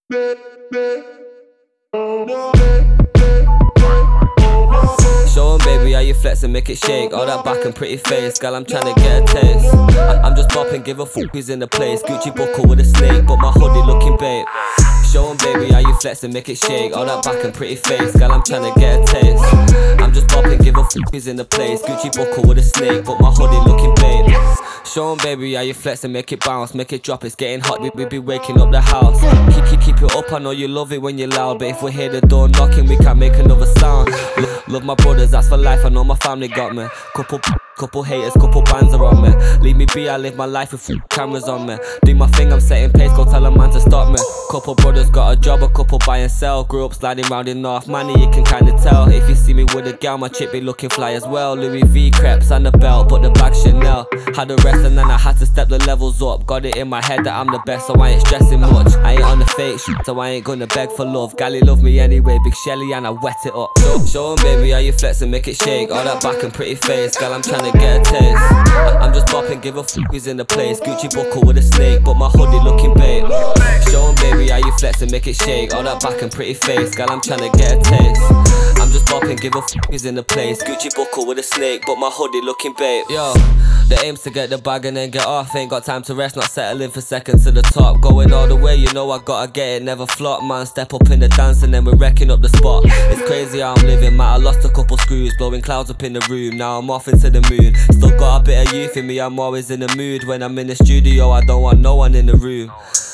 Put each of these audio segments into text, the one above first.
Show 'em, baby, how you flex and make it shake. All that back and pretty face, girl, I'm tryna get a taste. I'm just bopping, give a fuck who's in the place. Gucci buckle with a snake, but my hoodie looking babe. Show 'em, baby, how you flex and make it shake. All that back and pretty face, girl, I'm tryna get a taste. I'm just bopping, give a fuck who's in the place. Gucci buckle with a snake, but my hoodie looking babe. Show 'em, baby, how you flex and make it bounce, make it drop. It's getting hot, we be waking up the house. Keep it up, I know you love it when you're loud, but if we hear the door knocking, we can't make another sound. Love my brothers, that's for life, I know my family got me. Couple haters, couple bands are on me. Leave me be, I live my life with cameras on me. Do my thing, I'm setting pace, go tell a man to stop me. Couple brothers got a job, a couple buy and sell. Grew up sliding round in North Money, you can kinda tell. If you see me with a gal, my chick be looking fly as well. Louis V crepes and the belt, but the bag Chanel. Had the rest and then I had to step the levels up. Got it in my head that I'm the best, so I ain't stressing much. I ain't on the fake shit, so I ain't gonna beg for love. Gally love me anyway, Big Shelly, and I wet it up. Show 'em, baby, how you flex and make it shake. All that back and pretty face, girl, I'm tryna get a taste. I'm just bopping, give a fuck who's in the place. Gucci buckle with a snake, but my hoodie looking babe. Show 'em, baby, how you flex and make it shake. All that back and pretty face, girl, I'm tryna get a taste. I'm just bopping, give a fuck who's in the place. Gucci buckle with a snake, but my hoodie looking babe. Yo, the aim's to get the bag and then get off. Ain't got time to rest, not settling for seconds to the top. Going all the way, you know I gotta get it, never flop. Man, step up in the dance and then we're wrecking up the spot. It's crazy how I'm living, man, I lost a couple screws. Blowing clouds up in the room, now I'm off into the moon. Still got a bit of youth in me, I'm always in the mood. When I'm in the studio, I don't want no one in the room.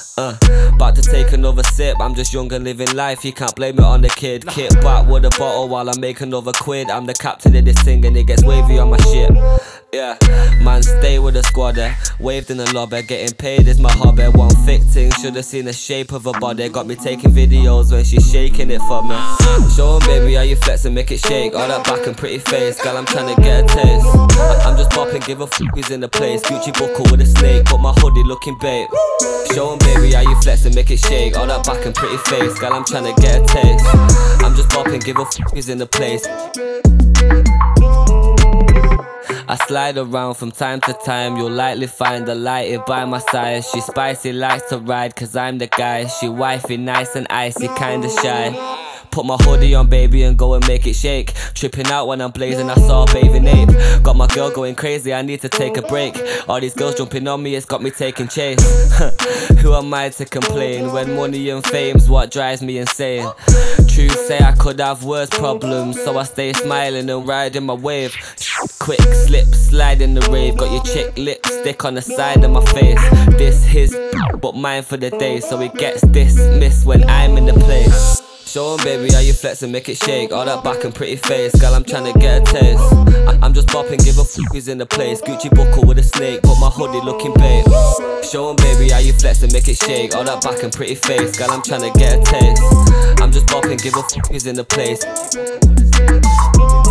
About to take another sip, I'm just young and living life, you can't blame it on the kid. Kit back with a bottle while I make another quid. I'm the captain of this thing and it gets wavy on my ship. Yeah, man, stay with the squad there. Waved in the lobby, getting paid is my hobby. One thick thing, should've seen the shape of her body. Got me taking videos when she's shaking it for me. Show 'em, baby, how you flex and make it shake. All that back and pretty face, girl, I'm tryna get a taste. I'm just bopping, give a fuck who's in the place. Gucci buckle with a snake, but my hoodie looking babe. Show 'em, baby, how you flex and make it shake. All that back and pretty face, girl, I'm tryna get a taste. I'm just bopping, give a fuck who's in the place. I slide around from time to time, you'll likely find the lighted by my side. She spicy, likes to ride, cause I'm the guy. She wifey, nice and icy, kinda shy. Put my hoodie on, baby, and go and make it shake. Tripping out when I'm blazing, I saw bathing ape. Got my girl going crazy, I need to take a break. All these girls jumping on me, it's got me taking chase. Who am I to complain when money and fame's what drives me insane? Truth say I could have worse problems, so I stay smiling and riding my wave. Quick slip, slide in the rave. Got your chick lipstick on the side of my face. This his, but mine for the day, so it gets dismissed when I'm in the place. Show 'em, baby, how you flex and make it shake. All that back and pretty face, girl, I'm tryna get a taste. I'm just bopping, give a fuck who's in the place. Gucci buckle with a snake, but my hoodie looking babe. Show 'em, baby, how you flex and make it shake. All that back and pretty face, girl, I'm tryna get a taste. I'm just bopping, give a fuck who's in the place.